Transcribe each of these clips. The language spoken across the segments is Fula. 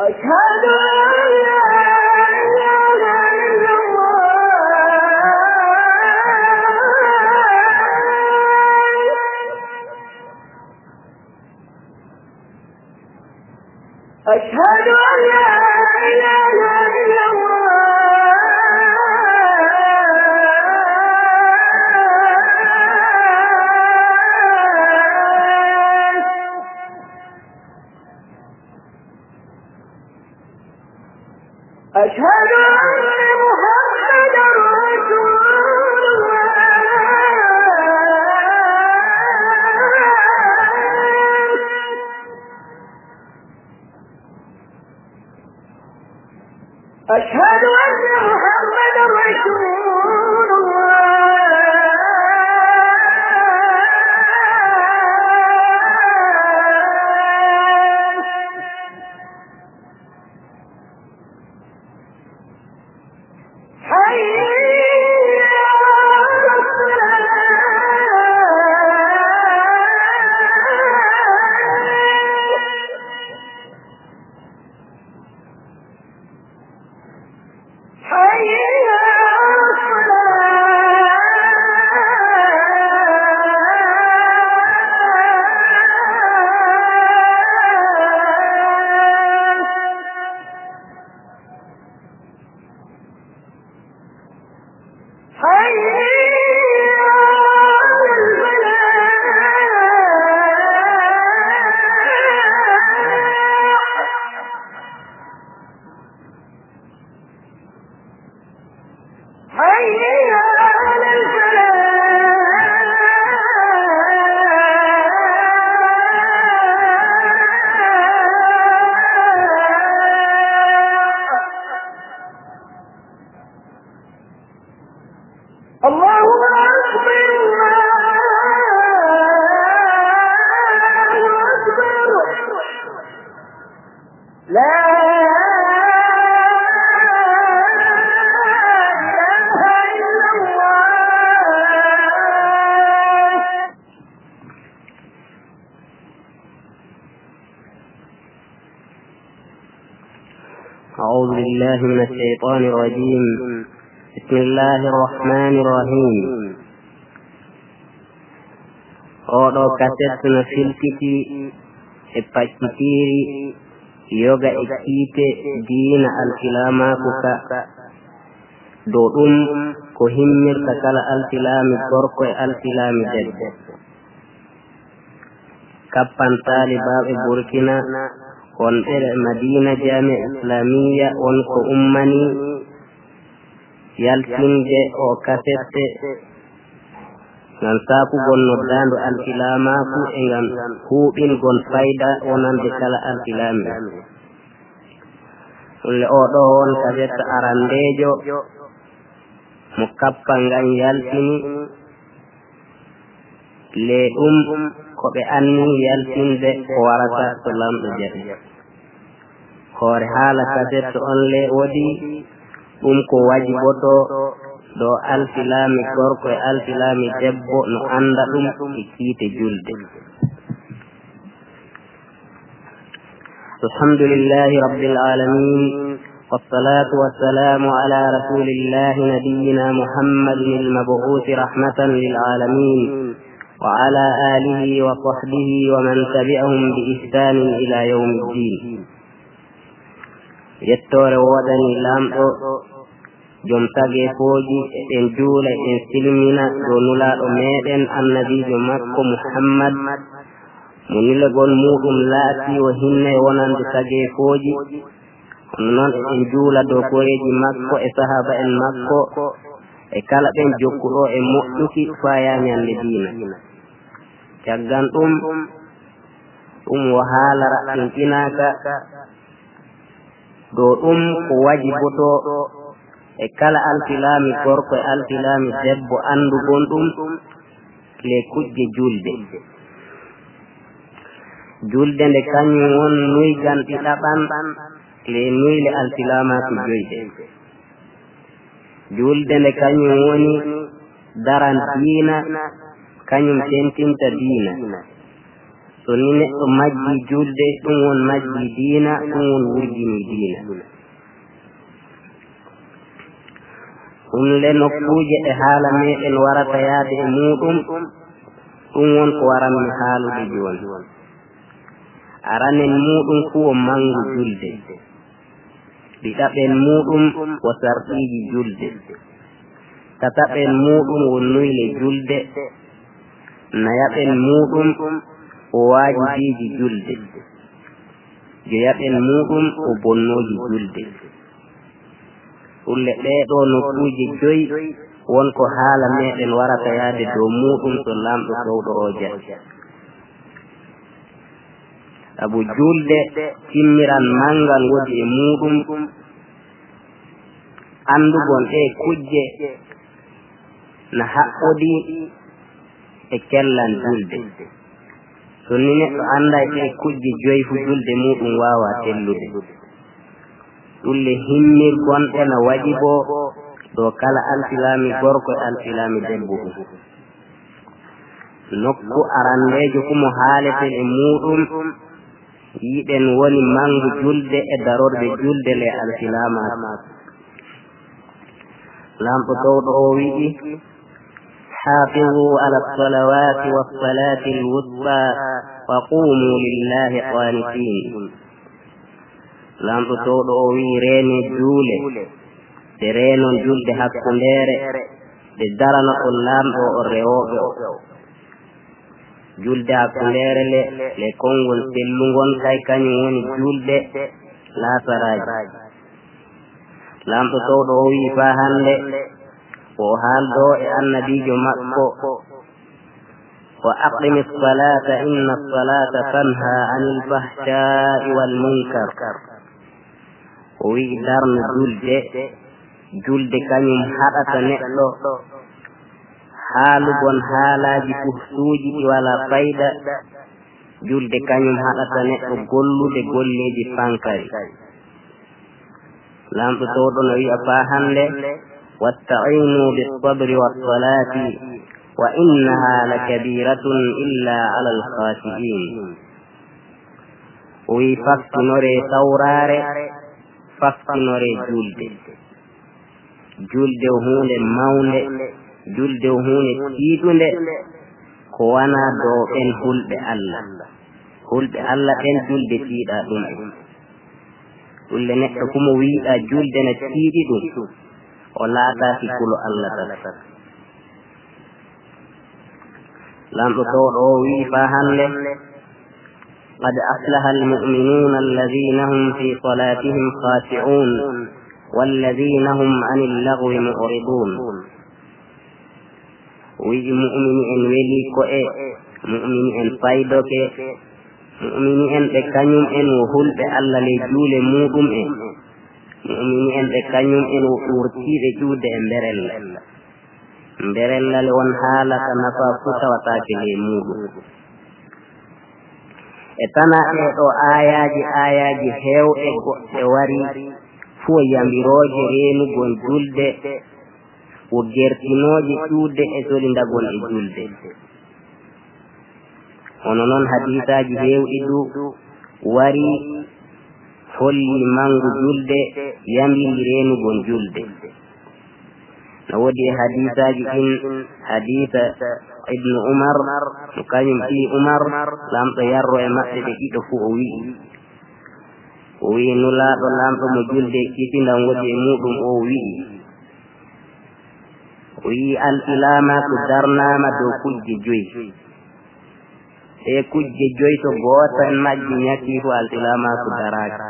أشهد أن لا إله إلا الله أشهد أن لا إله إلا أشهد أن محمدا رسول الله أشهد أن محمدا رسول أعوذ بالله من الشيطان الرجيم. بسم الله الرحمن الرحيم. oɗo kaset no filtiti e paccitiri yoga e kiite diina alkilamaku ka dow ɗum ko himmirta kala alkilami gorko e alkilami debbo. kappan talibaɓe burkina wonɓe madina jamia islamiya wonko ummani yaltinde o kasette ngam saakugol noddaandu alkilamaku e ngam huuɓingol fayda wonande kala alkilami. ɗulle oɗo won kasette arandejo mo kappa ngan yaltini le ɗum ko ɓe anni yaltinde ko warata so lamɗo jaɓi. hoore haala kasette on le wodi ɗum ko wajiboto do alkilami gorko e alkilami debbo no anda ɗum e kiite julde. alhamdulillahi rabbil alamin والصلاة والسلام على رسول الله نبينا محمد المبعوث رحمة للعالمين وعلى آله وصحبه ومن تبعهم بإحسان إلى يوم الدين. يتور ودني لامɗo jom tage fooji en juula en silmina do nulaaɗo meɗen annabijo makko Muhammad mo nilegol muɗum laati o hinne wonande tage fooji. hono noon en juula dow koreji makko e sahaba en makko e kala ɓen jokkuɗo e moƴƴuki faya ñande diina. caggan ɗum o haala raɓɓinɗinaka dow ɗum ko wajiboto e kala alkilami gorko e alkilami debbo andugon ɗum le kujje julde nde kañum won nuygan ɗiɗaɓan le nuyle alkilamatu joyɗe. julde nde kañum woni daran diina kañum tentinta diina. so ni neɗɗo majji julde ɗum won majji diina ɗum won wurgini diina ɗum le nokkuje ɗe haala meɗen warata yaade e muɗum ɗum won ko waranmi haalude joni aranen muɗum fu o mangu julde ɗiɗaɓen muɗum o sarɗiji julde tataɓen muɗum o nuyle julde nayaɓen muɗum o waajibiji julde joyaɓen muɗum o bonnoji julde ulle ɗeɗo nokkuji joyi wonko haala meɗen warata yaade dow muɗum so lamɗo sowɗo o jatti sabu julde timmiran mangal woni e muɗum andugon ɗe kujje na haɓɓodi e kellan julde so ni neɗɗo anda ɗe kujje joyi fu julde muɗum wawa tellude ɗulle himmir gonɗe na waɗi bo dow kala alsilami gorko e alsilami debbo nokku arandejo kumo haaleten e muɗum yiɗen woni mangu julde e darorde julde le alsilama lamɗo towɗo o wi'i حافظوا على الصلوات والصلاة الوسطى وقوموا لله قانتين lamɗo towɗo o wi reene juule ɗe reenon julde hakkundere ɗe darana on lamɗo o rewoɓe o julde hakkundere le konngol sellungon kay kañum woni julde lasaraji lamɗo towɗo o wi fa hande o haaldo e annabijo makko wa aqimi salata inna salata tanha anil fahsha'i wal munkar o wi darno julde kañum haɗata neɗɗo haalugon haalaji fuhtuji ɗi wala fayda julde kañum haɗata neɗɗo gollude golleji pankari lamɗo towɗo no wi'a fa hande wasta'inu bis-sabri was-salati wa innaha lakabiratun illa 'ala al-khashi'in o wi fastinore sawrare fastinore julde hunde mawnde julde hunde tiiɗunde ko wana dow ɓen hulɓe Allah ɓen julde tiiɗa ɗum ɗulle neɗɗo kumo wiiɗa julde na tiiɗi ɗum o laataki kulo Allah tan lamɗo towɗo o wi fa hande قد أفلح المؤمنون الذين هم في صلاتهم خاشعون والذين هم عن اللغو معرضون وي مؤمن ان ولي كو مؤمن ان فايدوك مؤمن ان بكانيوم ان وهلب الله لي جولة موضوم ان مؤمن ان بكانيوم ان وورتيد جودة مبرل لون حالة نفا فتا وتاكلي موضوم etana ɗo ayaji hewɗe goɗɗe wari fu yambiroje reenugol julde o gertinoje ƴuude e solindagol e julde hono noon hadisaji hewɗi ɗu wari holli mangu julde yambindi reenugol julde no wodi hadisaji ɗin hadisa ibnu umar kañum ɗi umar lamɗo yarro e maɓɓe ɓe ɗiɗo fu o wi'i nulaɗo lamɗo mo julde kitindan wodi e muɗum o wi'i al ilamatu darnama dow kujje joyi e kujje joyi to goota en majji ñatti fu al ilamatu daraki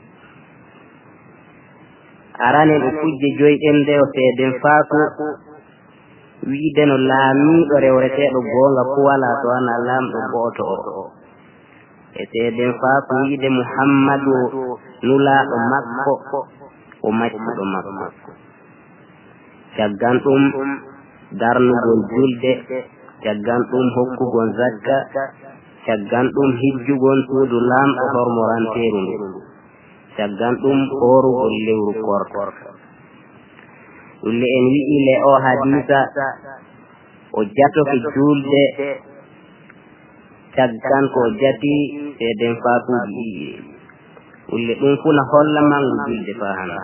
aranen e kujje joyi ɗen nde o seeden faaku wiide no laamiɗo rewreteɗo goonga fu wala to wana lamɗo gooto o e seeden faaku wiide muhammadu nulaaɗo makko o maccuɗo makko caggan ɗum darnugol julde caggan ɗum hokkugon zakka caggan ɗum hijjugon suudu lamɗo hormoranteeru ndu caggan ɗum horugol lewru korko ɗulle en wi'i le o hadisa o jatoke julde caggan ko jati e den faatuji ulle ɗum funa holla mangu julde fa hana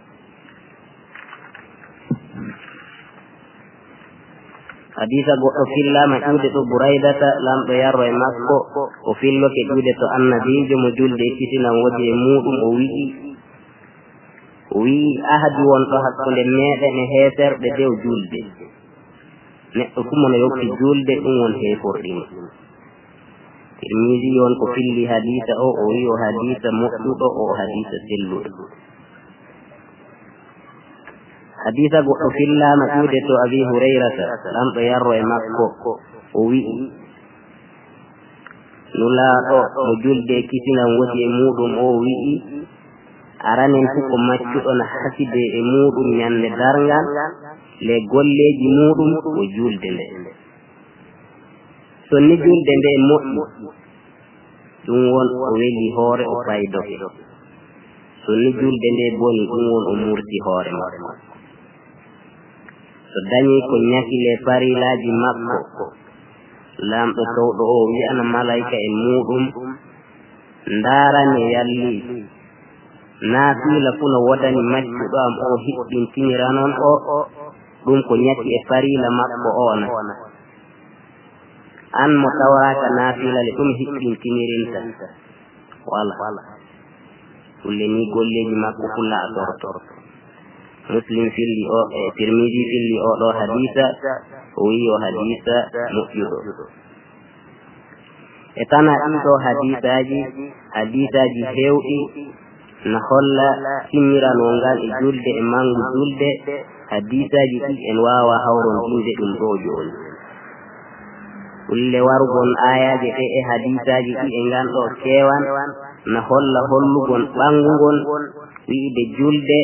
hadisa goɗɗo fillama ƴuude ɗo Buraydata lamɗo yarro e makko o filloke ƴuude to annabijo mo julde ekkitinan wodi e muɗum o wi'i ahadi wonɗo hakkunde meɗen e heeserɓe dew julde neɗɗo fu mono yoppi julde ɗum won heeforɗimo Tirmisi on ko filli hadisa o wi o hadisa moƴƴuɗo o hadisa selluɗo hadisa goɗɗo fillama ƴuude to Abi Hurayrata lamɗo yarro e makko o wi'i nulaaɗo mo julde kisinan wodi e muɗum o wi'i aranen fu ko maccuɗo na hasibe e muɗum ñande darngal le golleji muɗum o julde nde so ni julde nde moƴƴi ɗum won o weli hoore o faydoke so ni julde nde boni ɗum won o murti hoore makko so dañi ko ñaki le farilaji makko lamɗo towɗo o wi'ana malayika e muɗum ndarane yalli naafila fu no wodani maccuɗo am o hiɓɓintinira noon o ɗum ko ñaki e farila makko ona an mo tawraka naafila le ɗum hiɓɓintinirinta wala kulle ni golleji makko fulla a tortorto Muslim filli o e Tirmidi filli o ɗo hadisa o wi o hadisa moƴƴuɗo e tana ɗiɗo hadisaji hewɗi na holla timmiranongal e julde e mangu julde hadisaji ɗi en wawa hawrondinde ɗum ɗo joni ulle warugon ayaje ɗe e hadisaji ɗi e ngal ɗo kewan na holla hollugon ɓangugon wi'ide julde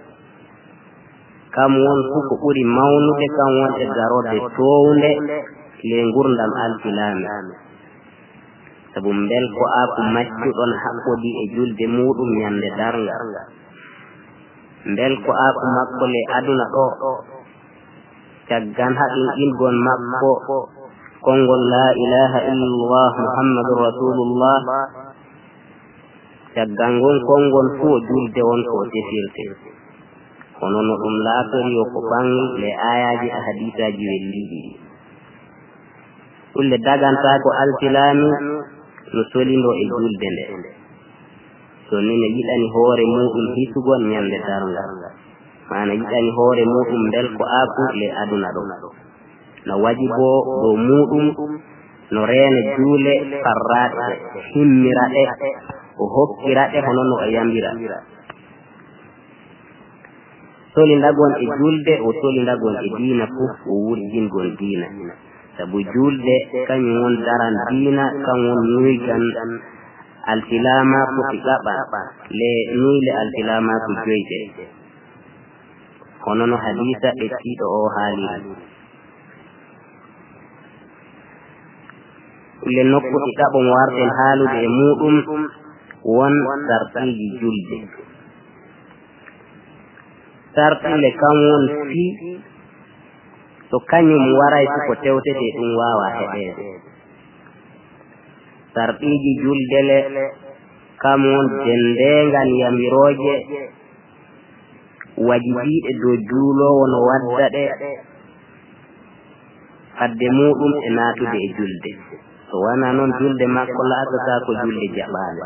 kam won fu ko ɓuri mawnude kam won e garode townde le gurdam alkilami sabu bel ko aku maccuɗon haqqodi e julde muɗum ñande darga bel ko aku makko le aduna ɗo caggan haqqinɗilgon makko kongol la ilaha illallah muhammadur rasulullah caggan gon kongol fu julde won ko tefirte kono no ɗum laatori o ko ɓangi le ayaji a hadisaji welliɗi ulle daganta ko altilami no solindo e julde nde so ni ne yiɗani hoore muɗum hisugon ñande darga mana yiɗani hoore muɗum bel ko aku le aduna ɗo no waji bo dow muɗum no reena juule farraɗe himmiraɗe o hokkiraɗe hono no o yambira solindagon e julde o solindagon e diina fof o wurjingon diina sabu julde kañum won daran diina kan won nuygan altilama foti ɗaɓa le nuyle altilama ko joyɗe hono no hadisa ɓettiɗo o haaliri le nokkuɗi ɗaɓon warten haalude e muɗum won sartiji julde sartile kam won fi so kañum waray ko tewtete ɗum wawa heɓede sarɗiji juldele kam won dendengal yamiroje wajibiɗe dow juulowo no wadda ɗe fadde muɗum e natude e julde so wana noon julde makko laatata ko julde jaɓaale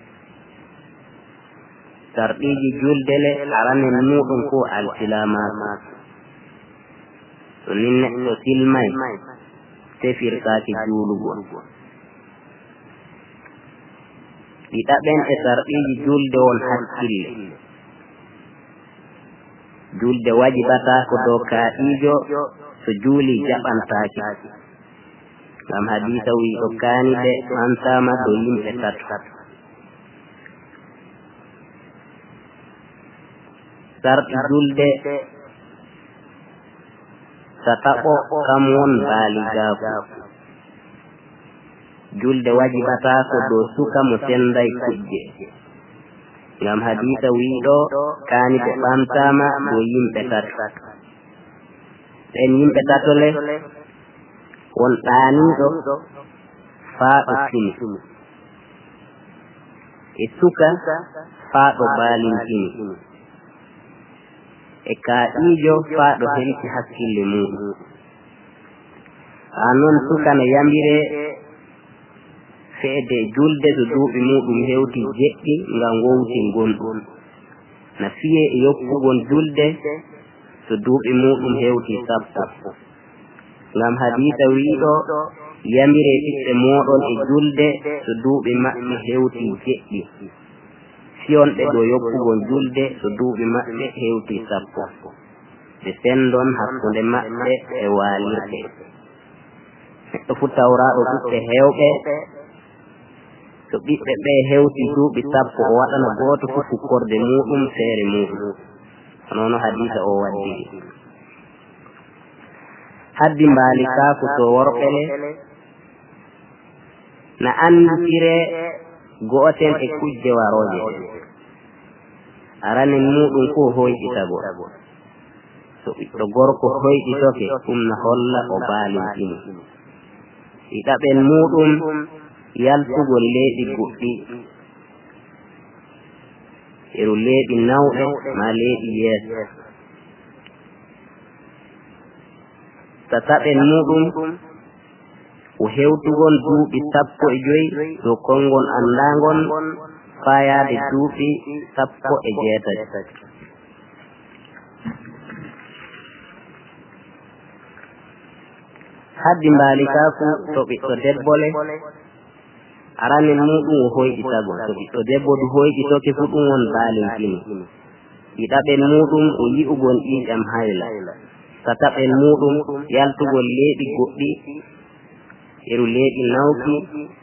sarɗiji juldele aranen muɗum ko alsilamatu so nin neɗɗo silmay tefirtaki juulugol ɗiɗaɓen e sarɗiji julde won hakkille julde wajibata ko dow kaaɗijo so juuli jaɓantaki ngam hadisa wi ɗo kaaniɗe mantama dow yimɓe tatu sarɗi julde sa taɓo kam won baaligaku julde wajibata ko dow suka mo senday kujje ngam hadisa wiɗo kaaniɓe ɓamtama dow yimɓe tatu ɓen yimɓe tatole won ɗaaniɗo faaɗo tini e suka faaɗo baalintini e kaaɗiijo faaɗo hemti hakkille muɗum haa non suka no yambire feede julde to duuɓi muɗum hewti jeɗɗi ngam wowti gonɗum na fiye e yoppugon julde to duuɓi muɗum hewti 10 ngam hadisa wiiɗo yamire ɓiɓɓe moɗon e julde to duuɓi maɓɓe hewti jeɗɗi fiyonɓe ɗo yoppugon julde to duuɓi maɓɓe hewti 10 ɓe sendon hakkunde maɓɓe e waalirɗe neɗɗo fu tawraɗo ɓiɓɓe hewɓe to ɓiɓɓe ɓe hewti duuɓi 10 o waɗana gooto fu fukkorde muɗum feere muɗum nono hadisa o waddi haddi mbaali kaaku to worɓele na anditire gooten e kujje warooje aranen muɗum ko hoyɗitago so ɓiɗɗo gorko hoyɗitoke ɗum na holla o baalintini ɗiɗaɓen muɗum yaltugol leeɗi goɗɗi eru leeɗi nawɗe ma leeɗi yeeso tataɓen muɗum o hewtugon duuɓi 15 dow konngol anndangon faayaade duuɓi 18 haddi mbaali kaaku to ɓiɗɗo debbole aranen muɗum o hoyɗitago to ɓiɗɗo debbo du hoyɗitoke fu ɗum won baalintini ɗiɗaɓen muɗum o yi'ugon ƴiiƴam hayla tataɓen muɗum yaltugol leeɗi goɗɗi eru leeɗi nawki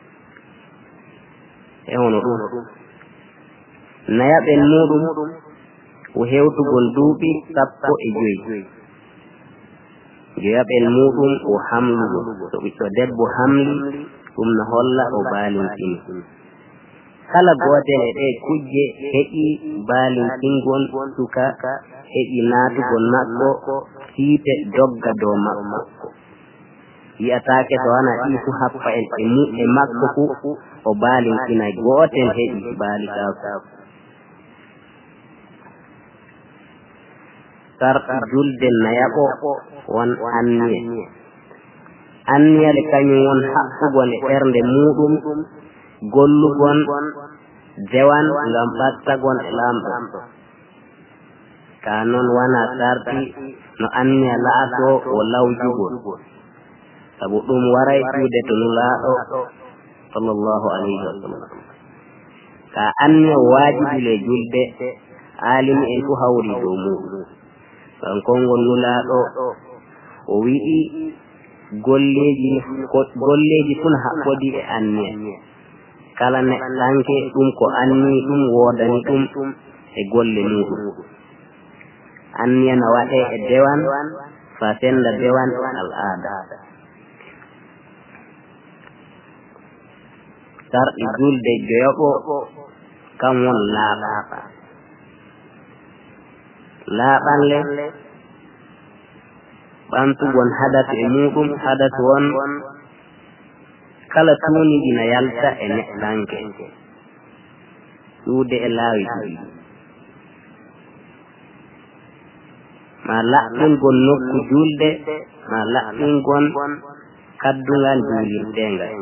e hono ɗum nayaɓen muɗum o hewtugol duuɓi 15 joyaɓen muɗum o hamlugo to ɓiɗɗo debbo hamli ɗum no holla o baalintini kala gootel e ɗe kujje heƴi baalintingol suka heƴi naatugol makko hiite dogga dow makko wi'ataake to wana ɗi fu happa e makko fu o baalintina gootel heƴi baalikaaku sarɗi julde nayaɓo won anniyale kañum won haɓɓugon e ɓernde muɗum gollugon dewan ngam ɓattagon e lamɗo ka noon wana sarɗi no anniya laato o lawjugol sabu ɗum waray ƴiwde to nulaaɗo sallallahu alayhi wa sallam ka anniya waajibi le julde aalimi en fu hawri dow muɗum ngam konngol nulaaɗo o wi'i golleji funa haɓɓodi e anniya kala neɗɗanke ɗum ko anni ɗum woodani ɗum e golle muɗum anniya no waɗe e dewan fa senda dewan al'aada sarɗi julde joyoɓo kam won laaɓanle ɓantugon hadatu e muɗum hadatu won kala tuuni ina yalta e neɗɗanke ɗuude e laawi ɗiɗi ma laɓɓingon nokku julde ma laɓɓingon kaddungal juulirtengal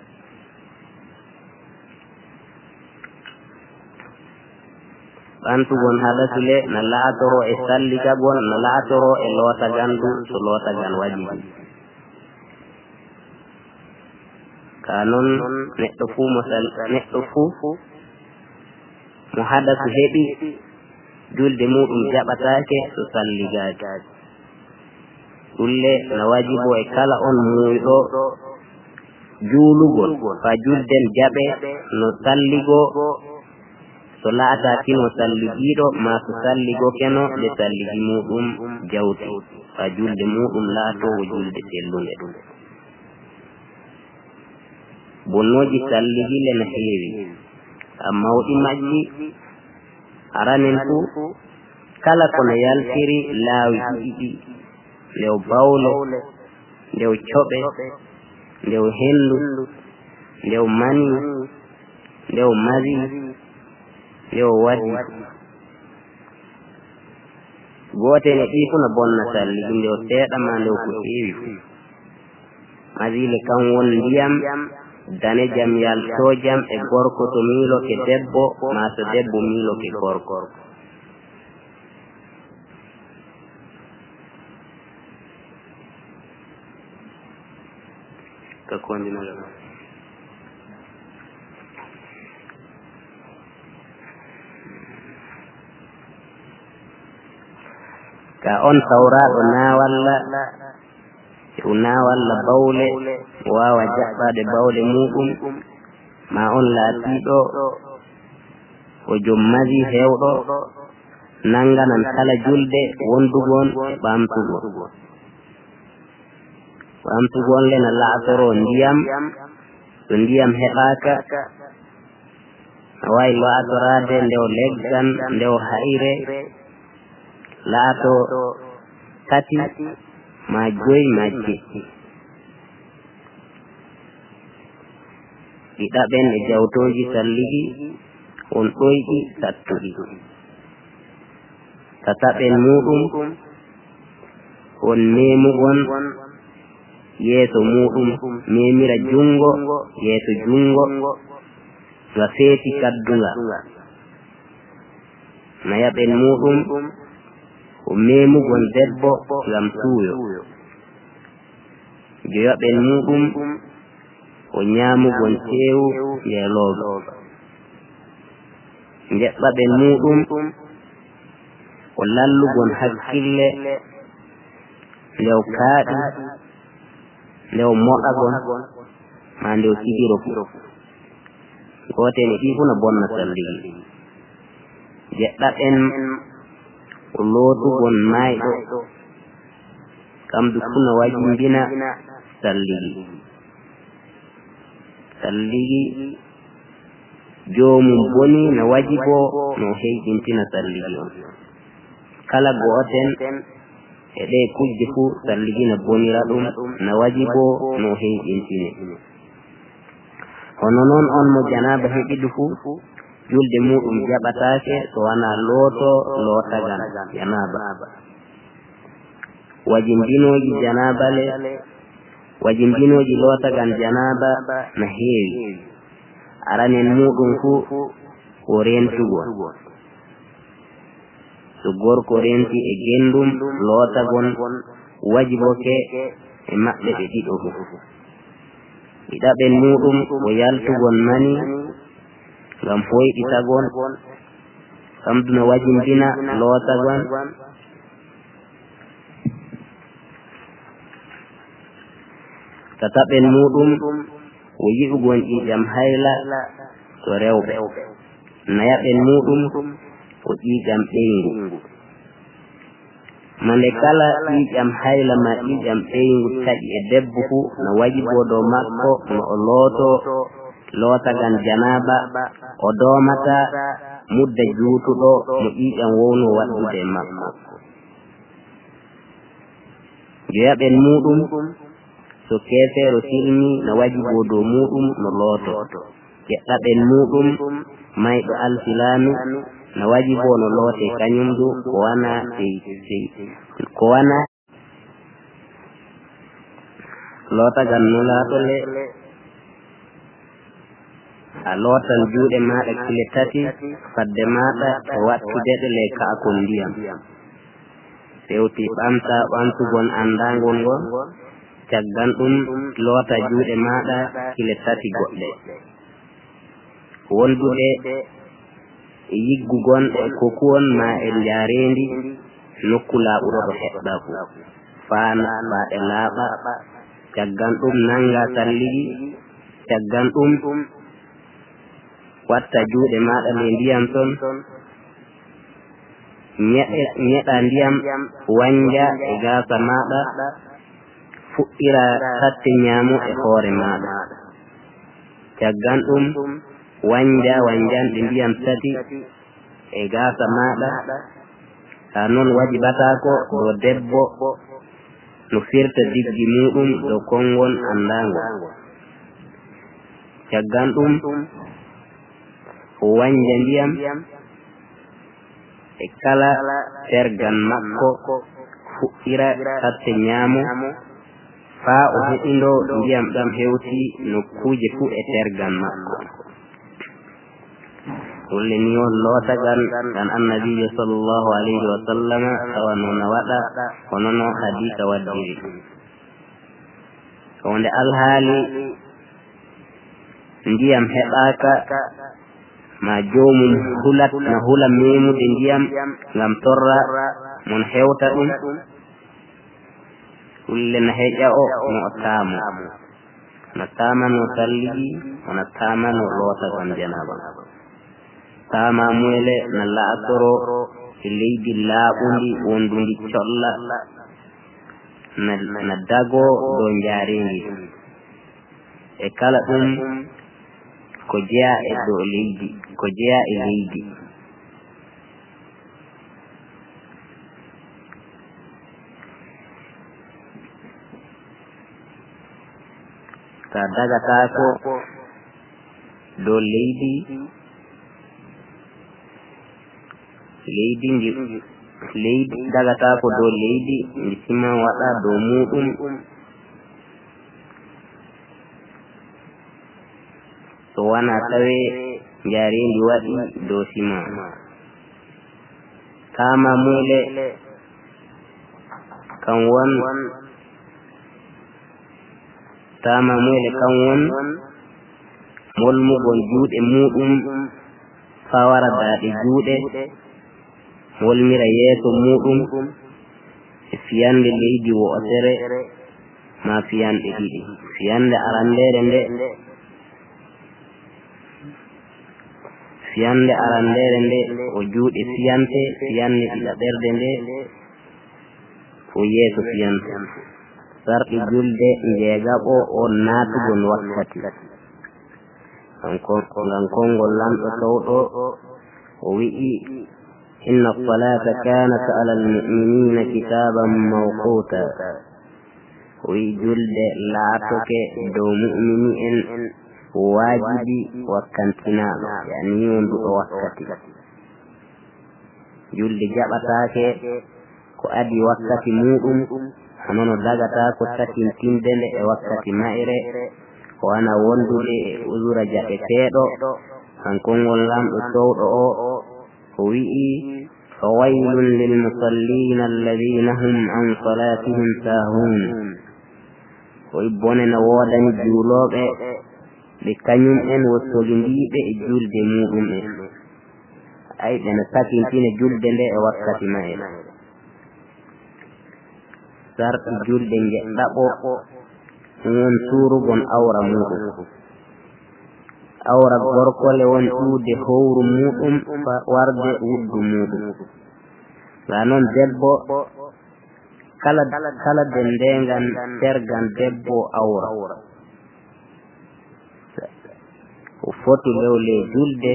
ɓantugon haɗatule na laatoro e salligagon na laatoro e lootagandu so lootagan waɗi ka noon neɗɗo fuu mo hadatu heɓi julde muɗum jaɓataake so salligaaki ɗulle na wajibo e kala on muyɗo juulugol fa julden jaɓe no salligo so laataakino salligiiɗo ma so salligo keno nde salligi muɗum jawti fa julde muɗum laatowo julde sellunde bonnooji salligile no heewi amma mawɗi majji aranen fuu kala kono yaltiri laawi ɗiɗi ndew bawle ndew coɓe ndew henndu ndew mani ndew mari ndew wadi gotel e ɗi fu no bonna salligi ndew seeɗa ma ndew ko heewi fu masile kan won ndiyam danejam yaltojam e gorko to miiloke debbo ma so debbo miiloke gorko ka kondinala ka on tawraɗo na walla bawle wawa jaɓɓade bawle muɗum ma on laatiɗo o jom mari hewɗo nanganan kala julde wondugon e ɓamtugon le na laatoro ndiyam so ndiyam heɓaka a wawi laatorade ndew leggan ndew hayre laato tati ma joyi ma jeɗɗi ɗiɗaɓen e jawtoji salligi on ɗoyɗi sattuɗi tataɓen muɗum on memugon yeeso muɗum memira jungo yeeso jungo nga feeti kaddunga nayaɓen muɗum o memugon debbo ngam suuyo joyaɓen muɗum o ñaamugon teewu yeelooɓe njeɓɓaɓen muɗum o lallugon hakkille ndew kaaɗi ndew moɗagon ma ndew sidiro fu gooten e ɗi fu no bonna salligi jeɗɗaɓen o lootugon mayɗo kamdu fu no wajimbina salligi joomum boni no wajibo no heyɗintina salligi on kala gooten e ɗe kujje fu salligi no bonira ɗum no wajibo no heyɗintine hono noon on mo janaba heɓiɗu fu julde muɗum jaɓatake so wana lootagan janaba wajimbinoji lootagan janaba no heewi aranen muɗum fu ko rentugon so gorko renti e gendum lootagon wajiboke e maɓɓe ɓe ɗiɗo fu ɗiɗaɓen muɗum o yaltugon mani ngam foyɗitagon kamdu no wajimbina lootagon tataɓen muɗum o yi'ugon ƴiƴam hayla to rewɓe nayaɓen muɗum o ƴiƴam ɓeyngu mande kala ƴiƴam hayla ma ƴiƴam ɓeyngu taƴi e debbo fu no wajibo dow makko no o lootagan janaba o doomata mudda juutuɗo mo ƴiƴam wowno waɗude makko joyaɓen muɗum so keefeero silmi no wajibo dow muɗum no looto jeɗɗaɓen muɗum mayɗo alsilami no wajibo no loote kañum du ko wana lootagan nulaatole a lootan juuɗe maɗa kile tati fadde maɗa e wattudeɗe le kaakol ndiyam fewti ɓamtugon andangol ngol caggan ɗum loota juuɗe maɗa kile tati goɗɗe wonduɗe e yiggugon e kokuwon ma e njaarendi nokku laaɓuɗo ɗo heɓɗa fu faana ɓaɗe laaɓa caggan ɗum nanga salligi caggan ɗum watta juuɗe maɗa le ndiyam ton ñeɗa ndiyam wanja e gaasa maɗa fuɗɗira tatte ñaamu e hoore maɗa caggan ɗum wanjanɗe ndiyam tati e gaasa maɗa ha noon wajibatako ɗo debbo no firta diggi muɗum dow konngol andango caggal ɗum o wanja ndiyam e kala tergal makko fuɗɗira tatte ñaamo faa o heɗindo ndiyam ɗam hewti nokkuje fuu e tergal makko. wolle ni on lootagal ɗan annabijo sallllahu alayhi wa sallama tawa noon waɗa hono no hadisa waddiri. wonde alhaali ndiyam heɓaaka ma joomum hulat na hula memude ndiyam ngam torra mon hewta ɗum hulle na heƴa o no o taamo no taamano salliji ono taamano lootagon janaba taama muyle na la'asoro e leydi laaɓundi wondundi colla na dago dow njaarendi e kala ɗum ko jeya e dow leydi ko jeya e leydi. ta dagatako dow leydi dagatako dow leydi ndi sima waɗa dow muɗum so wana tawe njaarendi waɗi dow sima. tama muyle kan won molmugol juuɗe muɗum fa wara daaɗe juuɗe molmira yeeso muɗum e fiyande leydi wo'otere ma fiyanɗe ɗiɗi. fiyande arandere nde o juuɗe fiyante fiyande ɗiɗaɓerde nde o yeeso fiyante. sarɗi julde njeegaɓo o naatugon wakkati ngam konngol lamɗo towɗo o wi'i inna salata kanat ala almu'minina kitaban mawquta. o wi'i julde laatoke dow mu'mini en waajibi wakkantinaɗo yani wonduɗo wakkati. julde jaɓataake ko adi wakkati muɗum honono dagata ko tatintinde nde e wakkati mayre ko wana wondude e usura jaɓeteeɗo. kankongol lamɗo towɗo o wi'i fawaylun lilmusallina alladina hum an salatihim sahun. o wi bone no woodani juulooɓe ɓe kañum en wottolindiiɓe e julde muɗum en ay ɓe no tatintine julde nde e wakkati mayre. sarɗi julde njeɗɗaɓo won turugon awra muɗum. awra gorkole won ƴuude howru muɗum warde wuddu muɗum. ga noon debbo kala dendengan tergan debbo awra o foti lewle julde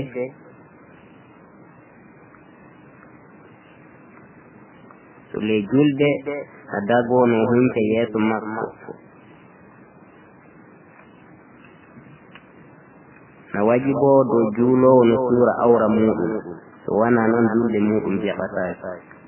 so le julde a dagono hunte yeeso makko na wajibo dow juulowo no suura awra muɗum. so wana noon julde muɗum jaɓata.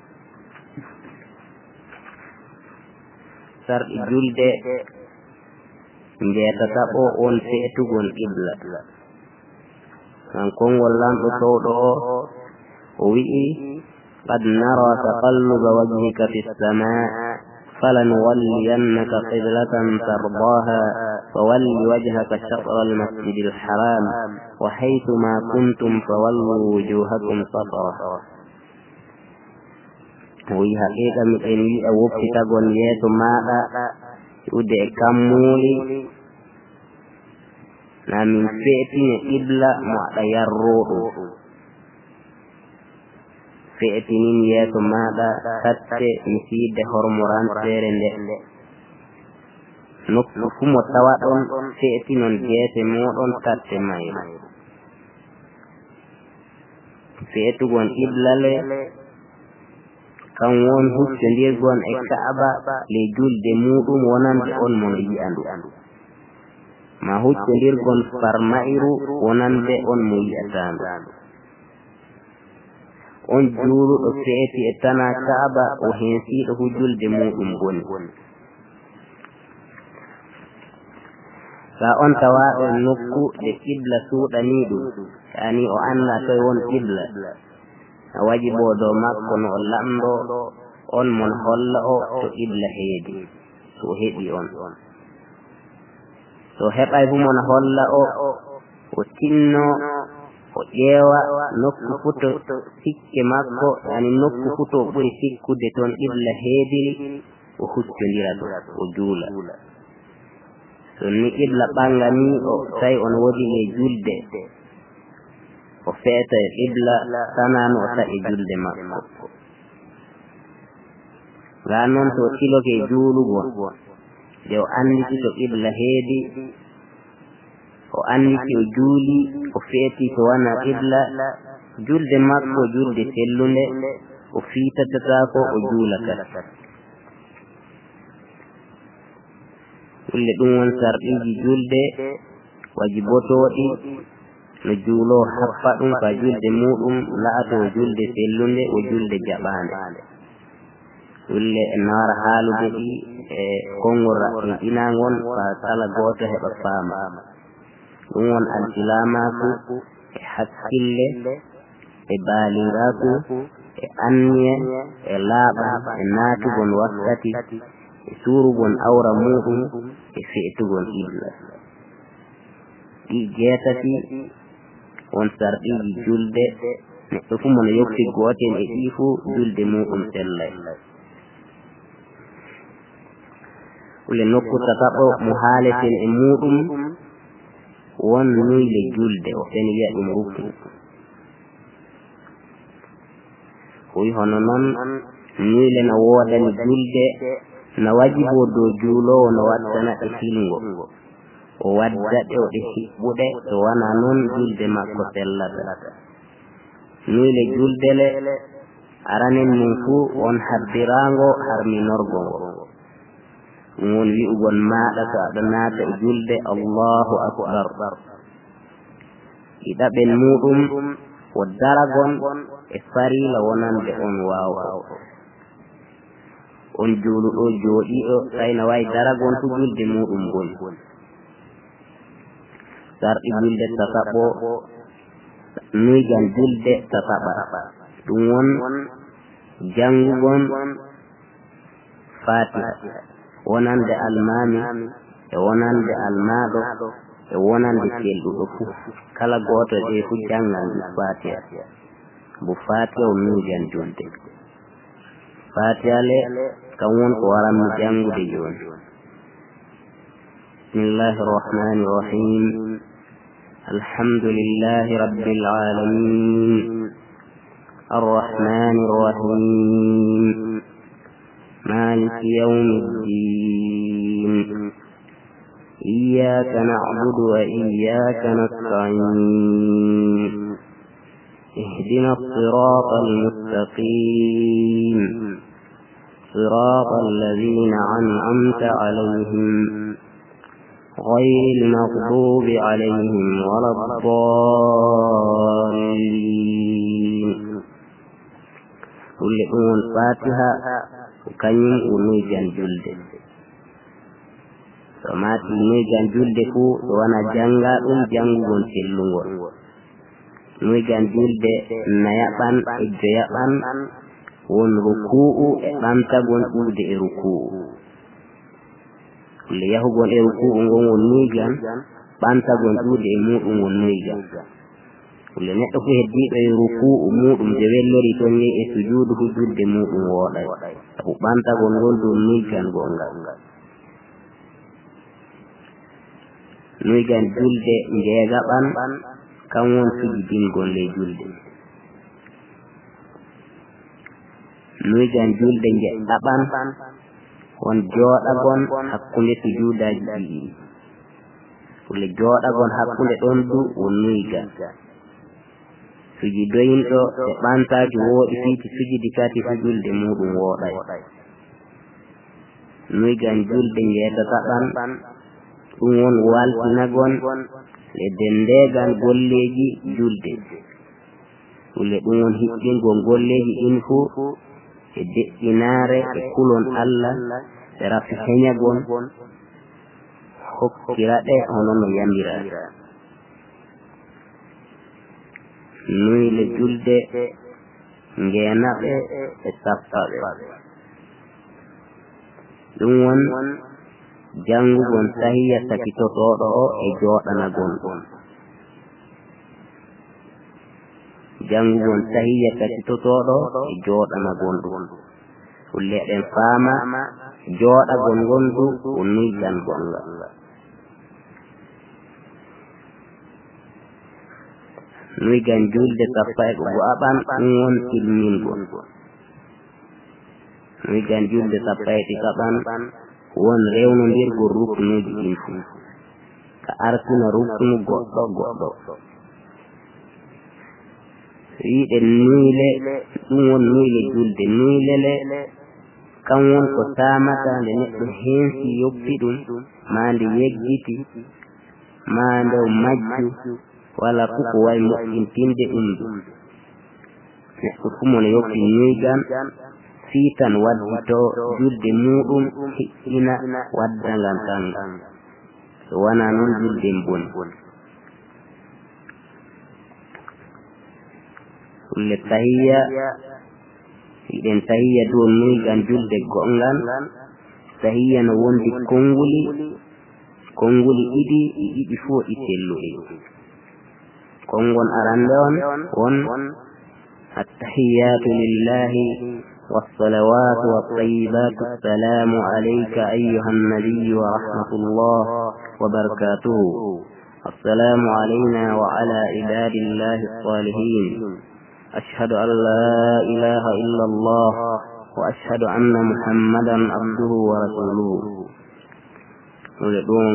sarɗi julde njeetataɓo on feetugol qibla. kan konngol lamɗo towɗo o wi'i qad nara taqalluba wajhika fi lsama فلنولينك قبلة ترضاها فول وجهك شطر المسجد الحرام وحيثما كنتم فولوا وجوهكم شطره. wi haqiqa miɗen yi'a woppitagol yeeso maɗa ude e kammuli na min feetine qibla mo aɗa yarroɗum. feetinin yeeso maɗa tatte misiide hormorantere nde nokku fu mo tawa ɗon feetinon geese moɗon tatte mayru. feetugon qiblale kan won huccondirgon e Kaaba le julde muɗum wonande on mo yi'andu. ma huccondirgon farmairu wonande on mo yi'atandu on juuluɗo feeti e tana kaaba o heensiiɗo hujjulde muɗum boni sa on tawaaɗo nokku de qibla suuɗanii ɗum yani o annda toye won qibla a wajibo dow makko no o lamɗo on mon holla o to qibla heedi so o heɓi on so heɓay fu mon holla o tinno o ƴeewa nokku futo sikke makko yani nokku futo ɓuri sikkude toon qibla heediri o huccondira to o juula so ni qibla ɓanga ni o tawi on wodi e julde o feeta e qibla tanano o taƴi julde makko ga noon to tiloke juulugo nde o anditi to qibla heedi o anditi o juuli o feeti to wana qibla julde makko julde sellunde o fiitatako o juulata kulle ɗum won sarɗiji julde wajibotoɗi no juulo happa ɗum fa julde muɗum la'ato julde sellunde o julde jaɓande kulle nawara haalude ɗi e konngol raɓɓinɗinagon fa kala goto heɓa faama ɗum won alsilamaku e hakkille e baalingaku e anniye e laaɓa e naatugon wakkati e suurugon awra muɗum e feetugon qibla ɗi jeetati won sarɗiji julde neɗɗo fu mono yotti gooten e ɗi fu julde muɗum sellay ule nokku tataɓo mo haaleten e muɗum won nuyle julde o ɓen wiya ɗum ruknu huy hono noon nuyle no woodani julde no wajibo dow juulowo no wattana ɗe filgo o wadda ɗe o ɗe hiɓɓuɗe to wana noon julde makko sellata nuyle juldele aranen mum fuu on haddirango harminorgo ngo ɗum won wi'ugon maɗa to aɗa naata e julde allahu akbar ɗiɗaɓel muɗum o daragon e farila wonande on waawa on juuluɗo jooɗiɗo tawino wawi daragon fu julde muɗum boni sarɗi julde tataɓo nuygan julde tataɓa ɗum won jangugon fatiha wonande almami e wonande almaɗo e wonande kelɗuɗo fu kala goto ɗe fu jangan fatiha bo fatiha o nuygan julde fatiha le kam won ko waranmi jangude joni bismillahi irrahmani irrahim alhamdulillahi rabbil alamin arrahmani irrahim مالك يوم الدين إياك نعبد وإياك نستعين اهدنا الصراط المستقيم صراط الذين أنعمت عليهم غير المغضوب عليهم ولا الضالين كل الفاتحة kañum o nuygan julde so mati nuygan julde fu so wana janga ɗum jangugol sellugol nuygan julde nayaɓan e joyaɓan won ruku'u e ɓamtagol ɓurde e ruku'u le yahugol e ruku'u ngon won nuygan ɓamtagol ɓurde e muɗum won nuygan le neɗɗo fu heddiɗo e ruku'u muɗum je wellori toon yehi e sujudu fu julde muɗum wooɗay sabu ɓantagol ngol ɗum nuygan gongal nuygan julde njeegaɓan kan won sujudingol le julde nuygan julde njeɗɗaɓan won jooɗagon hakkunde sujudaji ɗiɗi le jooɗagon hakkunde ɗon du won nuygan sujudoyinɗo e ɓantaji wooɗi fiiti sujudi tati fu julde muɗum wooɗay nuygan julde njeetataɓan ɗum won waltinagon le dendegal golleji julde ulle ɗum won hiɓɓingol golleji ɗin fuu e de'inare e kulon Allah e rafi heñagon hokkira ɗe hono no yamira nuyle julde ngeenaɓe e sappaɓe ɗum won jangugon tahiya sakitotoɗo o e jooɗanagon jangugon tahiya sakitotoɗo e jooɗanagon ɗum ulle ɗen faama jooɗagon gonɗu o nuytan gonga nuygan julde sappa e go'aɓan ɗum won tilmingol nuygan julde sappa e ɗiɗaɓan won rewnodirgol ruknuji ɗin fuu ka artina ruknu goɗɗo yiɗe nuyle ɗum won nuyle julde nuylele kan won ko tamata nde neɗɗo hensi yoppi ɗum ma nde yeggiti ma nde majju wala fu ko way moƴƴintinde ɗum neɗɗo fu mone yoppi nuygan fiitan waddito julde muɗum hiƴƴina waddangal kanga so wana noon julde boni ulle tahiyya iɗen tahiyya dow nuygan julde gongal tahiyya no wondi konguli ɗiɗi fo ɗi telluɗi kongon arande on التحيات لله والصلوات والطيبات السلام عليك أيها النبي ورحمة الله وبركاته السلام علينا وعلى عباد الله الصالحين أشهد أن لا إله إلا الله وأشهد أن محمدا عبده ورسوله ولدون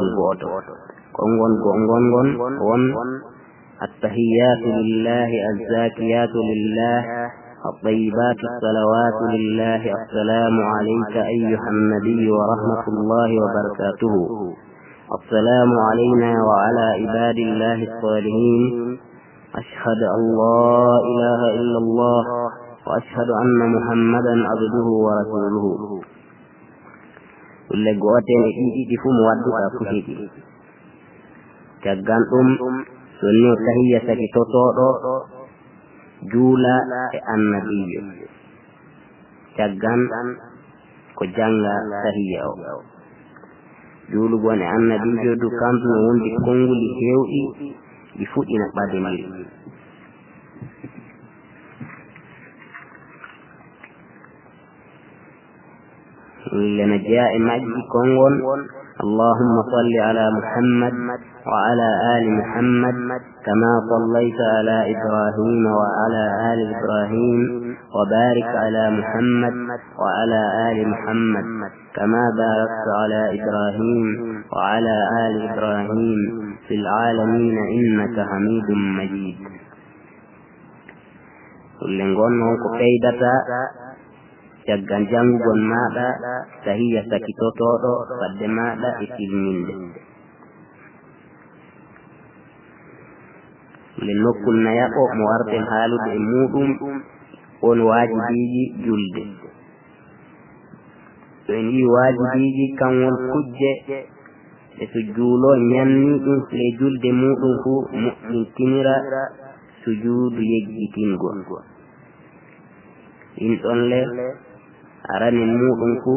كونغون التحيات لله الزاكيات لله الطيبات الصلوات لله السلام عليك أيها النبي ورحمة الله وبركاته السلام علينا وعلى عباد الله الصالحين أشهد أن لا إله إلا الله وأشهد أن محمدا عبده ورسوله ulle gooten e ɗiɗi fu mo wadduɗa fu heɗi caggan ɗum sonno tahiyya sakitotoɗo juula e annabijo caggan ko janga tahiyya o juulugon e annabijo du kamɓe no wondi konguli hewɗi ɗi fuɗɗina ɓadendiri lena jeeya e majji kongon اللهم صل على محمد وعلى آل محمد كما صليت على إبراهيم وعلى آل إبراهيم وبارك على محمد وعلى آل محمد كما باركت على إبراهيم وعلى آل إبراهيم في العالمين إنك حميد مجيد ولنقول كيدتا caggan jangugon maɗa tahiyya sakitotoɗo fadde maɗa e tilminde le nokkul nayaɓo mo warten haalude e muɗum on waajibiji julde so en yi waajibiji kan won kujje e so juulo ñanni ɗum le julde muɗum fu moƴƴintinira sujuudu yeggitingol in ɗon le arani muɗum fu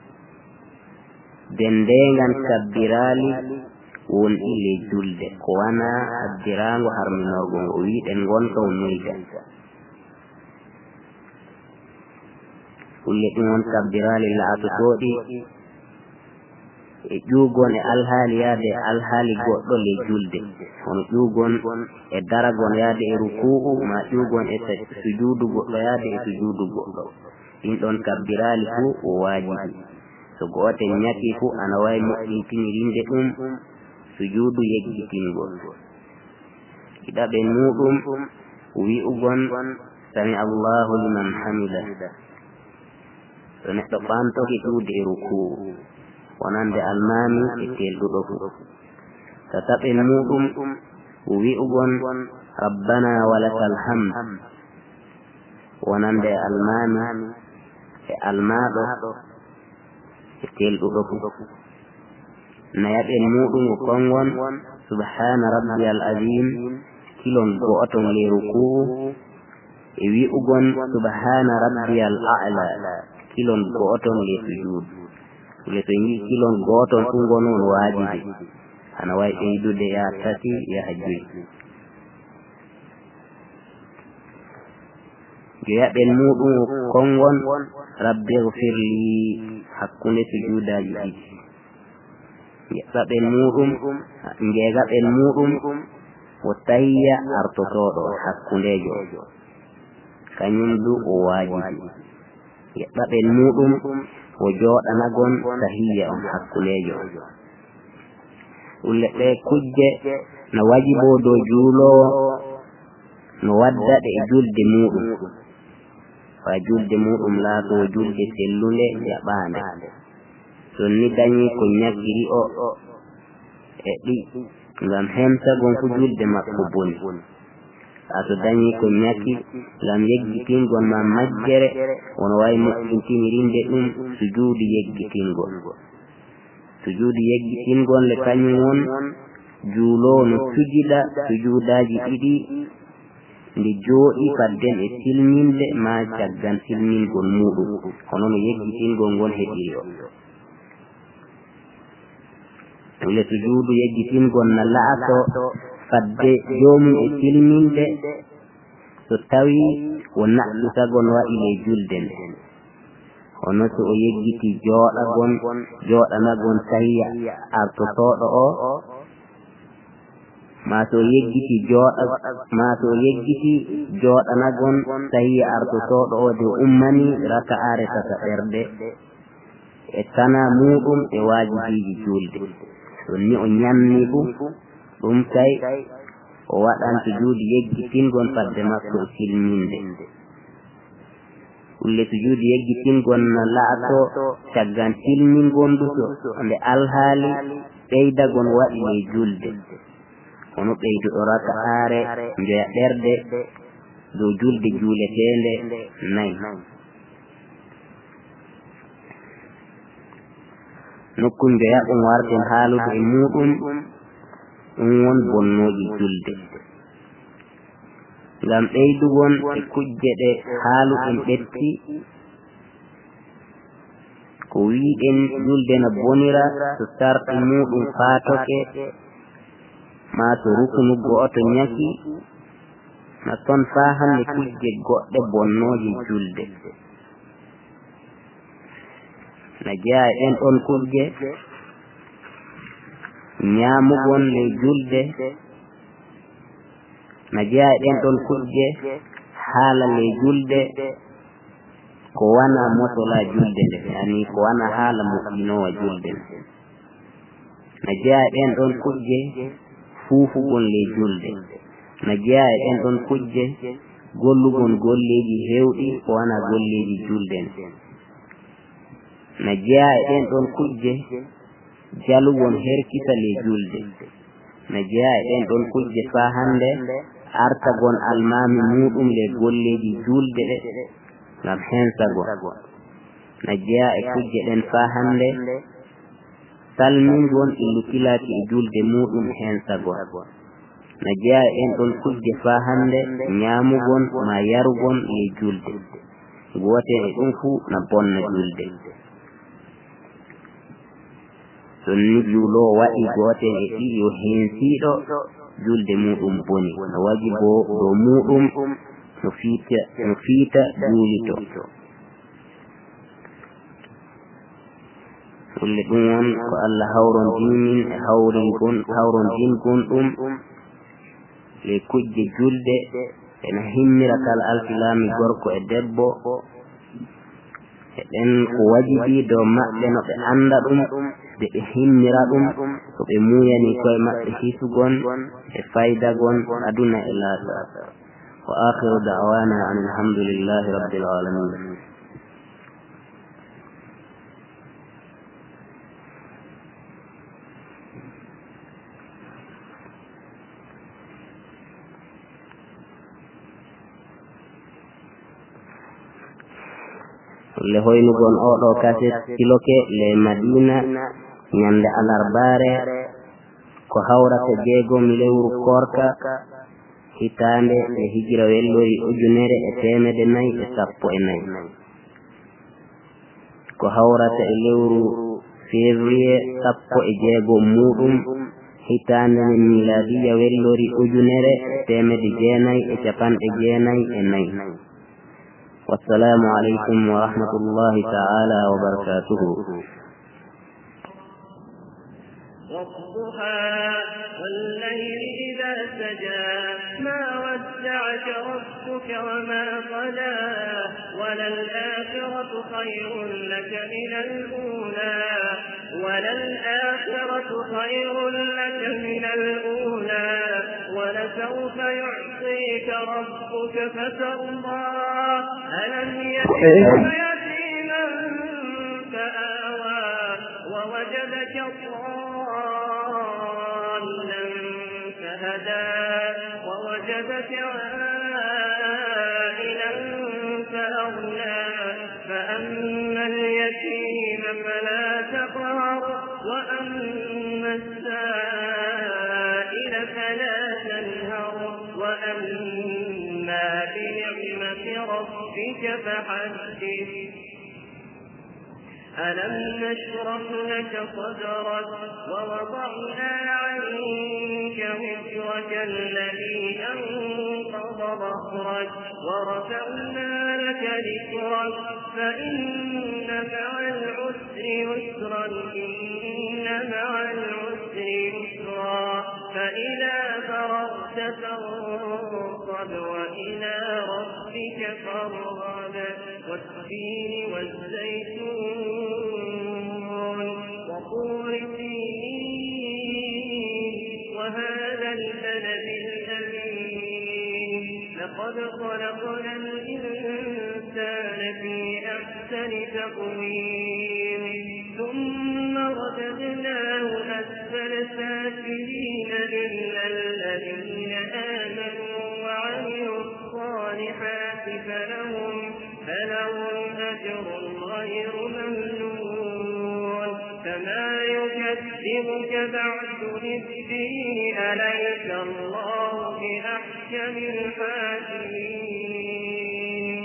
dendengan kabbirali won ile julde ko wana addirango harminorgo ngo wiɗen gonka o nuyga ulle ɗum won kabbirali laatotoɗi e ƴuugon e alhaali yaade alhaali goɗɗo le julde hono ƴuugon e daragon yaade e ruku'u ma ƴuugon e sujuudu goɗɗo yaade e sujuudu goɗɗo ɗin ɗon kabbirali fu o waajibi so gooten ñaki fu ana wawi moƴƴintinirinde ɗum sujuudu yeggitingol ɗiɗaɓe muɗum wi'ugon sami allahu liman hamida so neɗɗo ɓamtoki ƴuude e ruku'u wonande almami e telduɗo fu tataɓen muɗum wi'ugon rabbana walakal hamd wonande almami e almaɗo e telduɗo fu nayaɓen muɗum kongon subhana rabbiyal azim kilon go'oton le ruku'u e wi'ugon subhana rabbiyal a'la kilon go'oton le sujud le to yi kilon go'oton fu gonon wajibi ana way ɓeydude ya tati yaha joyi joyaɓen muɗum kongon rabbi ighfirli hakkunde sujudaji ɗiɗi ngeegaɓen muɗum o tayya artotoɗo hakkundejo kañum du o wajibi yeɓɓaɓen muɗum o jooɗanagon tahiyya on hakkundejo ulle ɗe kujje no wajibo dow juulowo no waddaɗe e julde muɗum fa julde muɗum laato julde sellunde jaɓande son ni dañi ko ñaggiri o e ɗi ngam hemtagon fu julde makko boni ato dañi ko ñakki ngam yeggitingon ma majjere wono wawi moƴƴintinirinde ɗum sujuudu yeggitingol le kañum won juulowo no sujida sujuudaji ɗiɗi nde jooɗi fadden e silminde ma caggan silmingol muɗum hono no yeggitingol ngol heɓiri o le sujuudu yeggitingol na la'ato fadde joomum e silminde so tawi o naɗɗutagon waɗi le julde nde hono so o yeggiti jooɗanagon tahiya artotoɗo o ma so yeggiti jooɗanagon tahiya artotoɗo o de ummani raka'are tata ɓerde e tana muɗum e waajibiji julde so ni o ñamni fu ɗum tay o waɗan sujuudu yeggitingon fadde makko e silminde ulle sujuudu yeggitingon na la'ato caggan silmingon duso nde alhaali ɓeydagon waɗi le julde hono ɓeyduɗo raka'are njoya ɗerde dow julde juuletende nayi nokkun njoyaɓum warten haalude e muɗum ɗum won bonnoji julde ngam ɓeydugon e kujje ɗe haaluɗen ɓetti ko wiɗen julde no bonira so sarɗi muɗum faatoke ma so rukunu go'oto ñaki na ton faa hande kujje goɗɗe bonnoji julde na jeeya e ɗen ɗon kujje ñaamugon le julde na jeeya e ɗen ɗon kujje haala le julde ko wana motola julde nde yani ko wana haala moƴƴinowa julde nde na jeeya e ɗen ɗon kujje fuufugon le julde na jeeya e ɗen ɗon kujje gollugon golleji hewɗi ko wana golleji julde nde na jeeya e ɗen ɗon kujje jalugon herkita le julde na jeeya e ɗen ɗon kujje faa hande artagon almami muɗum le golleji julde ɗe ngam hensago na jeeya e kujje ɗen faa hande salmingon illukilaki e julde muɗum hensago na jeeya e ɗen ɗon kujje faa hande ñaamugon ma yarugon le julde gooten e ɗum fuu na bonna julde so ni juulowo waɗi gooten e ɗi yo hensiiɗo julde muɗum boni no waji bo dow muɗum no fiita juulito ulle ɗum won ko Allah hawrondinin e hawrondingon ɗum le kujje julde ena himmira kala alfilami gorko e debbo e ɗen ko wajibi dow maɓɓe no ɓe anda ɗum de ɓe himmira ɗum ko ɓe muyani koye maɓɓe hisugon e faydagon aduna e laata wa akhiru da'wana alhamdulillahi rabbil alamin le hoynugon oɗo kaset siloke le Madina ñande alarbare ko hawrata 6 lewru korka hitande e hijira wellori 1414 ko hawrata e lewru février 16 muɗum hitande miladiya wellori 1994. والسلام عليكم ورحمة الله تعالى وبركاته. والضحى والليل إذا سجى ما ودعك ربك وما قلى وللآخرة خير لك من الأولى ولسوف يعطيك ربك فترضى ألم يجدك يتيما فآوى ووجدك ضالا فهدى ووجدك عائلا فأغنى فأما اليتيم فلا تقهر وأما السائل فلا تنهر وأما بنعمة ربك فحدث. ألم نشرح لك صدرك ووضعنا عنك وزرك الذي أنقض ظهرك ورفعنا لك ذكرك فإن مع العسر يسرا فإذا فرغت فانصب وإلى ربك فارغب والتين والزيتون وطور سينين وهذا البلد الأمين لقد خلقنا الإنسان في أحسن تقويم ثم رددناه أسفل سافلين إلا الذين آمنوا وعملوا الصالحات فلهم أجر غير ممنون فما يكذبك بعد بالدين أليس الله بأحكم الحاكمين.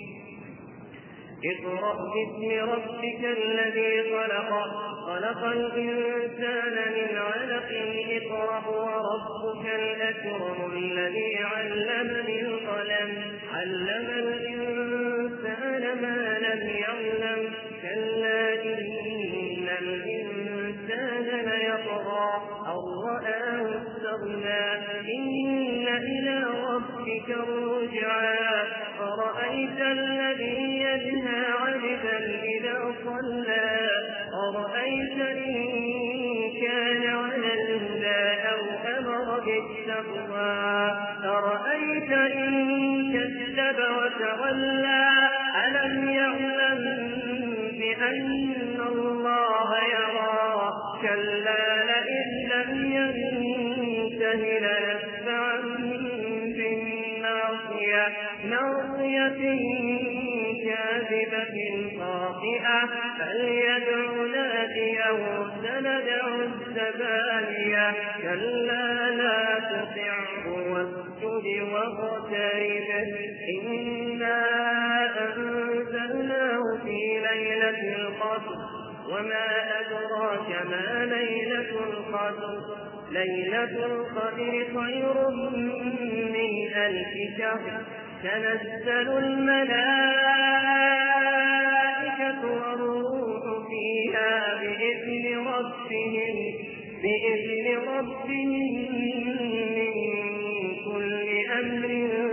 اقرأ باسم ربك الذي خلق الإنسان من علق اقرأ وربك الأكرم الذي علم بالقلم علم الإنسان ما لم يعلم كلا إن الإنسان ليطغى أن رآه استغنى إن إلى ربك الرجعى أرأيت الذي ينهى عبدا إذا صلى أرأيت إن كان على الهدى أو أمر بالتقوى أرأيت إن كذب وتولى ألم يعلم بأن الله يرى كلا لئن لم ينته لنسفعا بالناصية ناصية كاذبة خاطئة فليدع ناديه سندع الزبانية كلا لا تطعه واسجد واقترب إنا أنزلناه في ليلة القدر وما أدراك ما ليلة القدر ليلة القدر خير من 1000 شهر تنزل الملائكة والروح فيها بإذن ربهم من كل أمر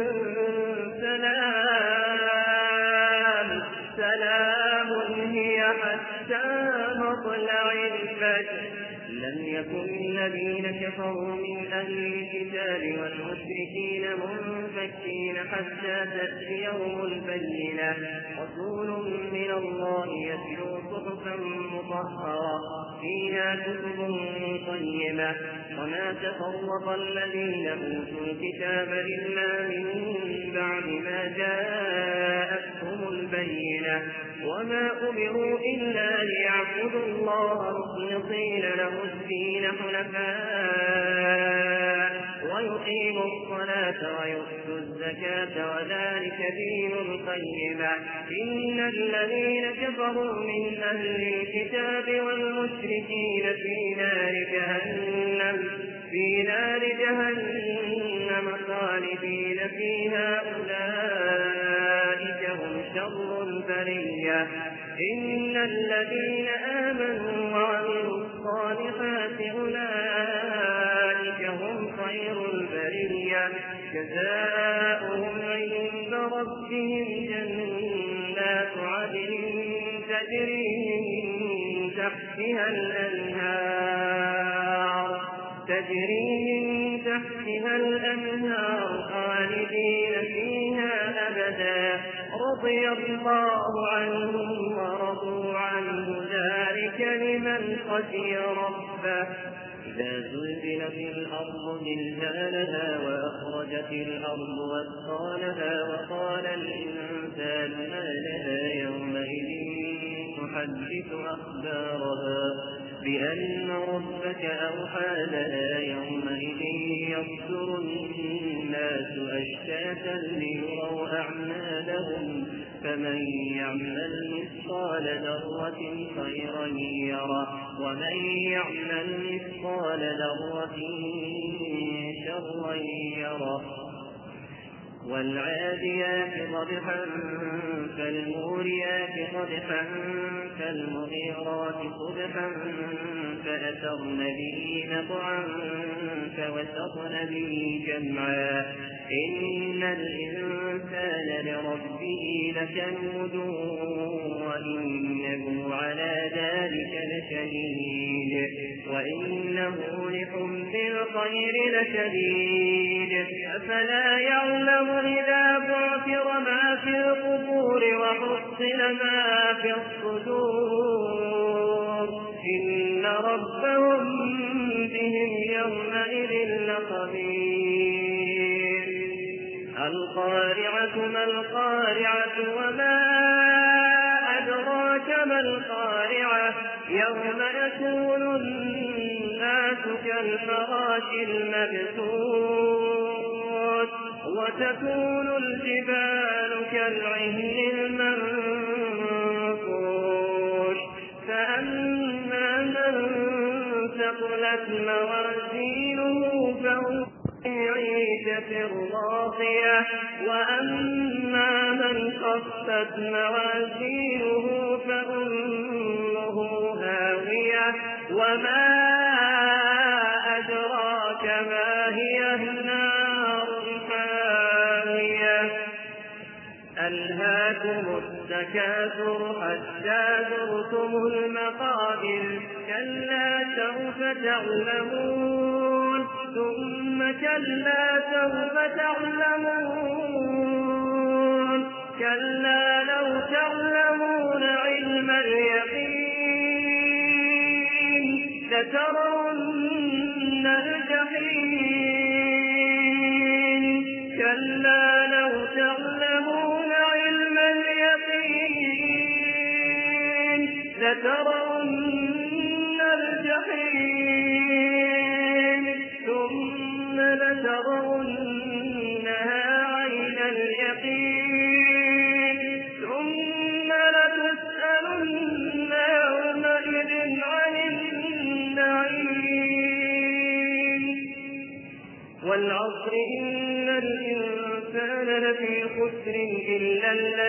سلام هي حتى مطلع الفجر. لم يكن الذين كفروا من أهل الكتاب والمشركين منفكين حتى تأتيهم البينة رسول من الله يتلو صحفا مطهرة فيها كتب قيمة وما تفرق الذين أوتوا الكتاب إلا من بعد ما جاءتهم جاءتهم البينة وما أمروا إلا ليعبدوا الله مخلصين له الدين حنفاء ويقيموا الصلاة ويؤتوا الزكاة وذلك دين القيمة إن الذين كفروا من أهل الكتاب والمشركين في نار جهنم خالدين فيها أولئك هم شر البرية إن الذين آمنوا وعملوا الصالحات أولئك هم خير البرية جزاؤهم عند ربهم جنات عدن تجري من تحتها الأنهار خالدين فيها أبدا رضي الله عنهم ورضوا عنه ذلك لمن خشي ربه إذا زلزلت الأرض زلزالها وأخرجت الأرض أثقالها وقال الإنسان ما لها يومئذ تحدث أخبارها بأن ربك أوحى لها يومئذ يصدر الناس أشتاتا ليروا أعمالهم فمن يعمل مثقال ذرة خيرا يره ومن يعمل مثقال ذرة شرا يره والعاديات ضبحا فالموريات قدحا فالمغيرات صبحا فأثرن به نقعا فوسطن به جمعا إن الإنسان لربه لكنود وإنه على ذلك لشهيد وإنه لحب الخير لشديد أفلا يعلم إذا بعثر ما في القبور وحصل ما في الصدور إن ربهم بهم يومئذ لخبير القارعة ما القارعة وما أدراك ما القارعة يوم يكون الناس كالفراش المبثوث وتكون الجبال كالعهن المنفوش فأما من ثقلت موازينه فهو في عيشة راضية وأما من خفت موازينه فأمه هاوية وما أدراك ما هي النار الحامية ألهاكم التكاثر حتى زرتم المقابر كلا سوف تعلمون ثم كلا سوف تعلمون كلا لو تعلمون علم اليقين لترون الجحيم كلا لو تعلمون علم اليقين لترون الجحيم ثم لترونها عين اليقين ثم لتسألن يومئذ عن النعيم والعصر إن الإنسان لفي خسر إلا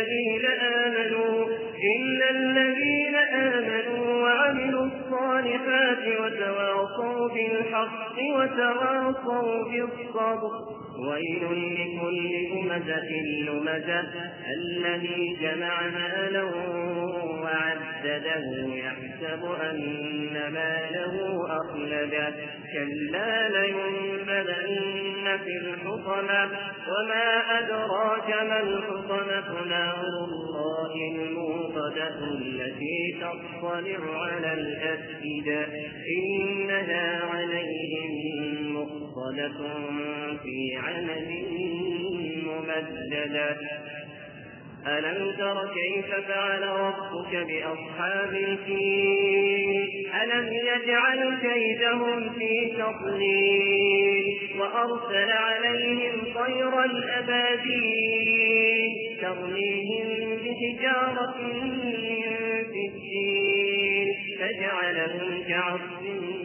الذين آمنوا وعملوا الصالحات وتواصوا بالحق وتواصوا بالصبر ويل لكل همزة لمزة الذي جمع مالا وعدده يحسب أن ماله أخلده كلا لينبذن في الحطمة وما أدراك ما الحطمة نار الله الموقدة التي تطلع على الأفئدة إنها عليهم مؤصدة في عمل ممددة ألم تر كيف فعل ربك بأصحاب الفيل ألم يجعل كيدهم في تضليل وأرسل عليهم طيرا أبابيل ترميهم بحجارة من سجيل فجعلهم كعصف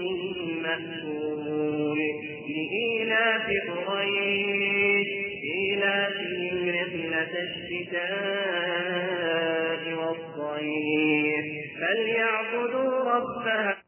مأكول لإيلاف قريش إيلافهم رحلة الشتاء والصيف فليعبدوا رب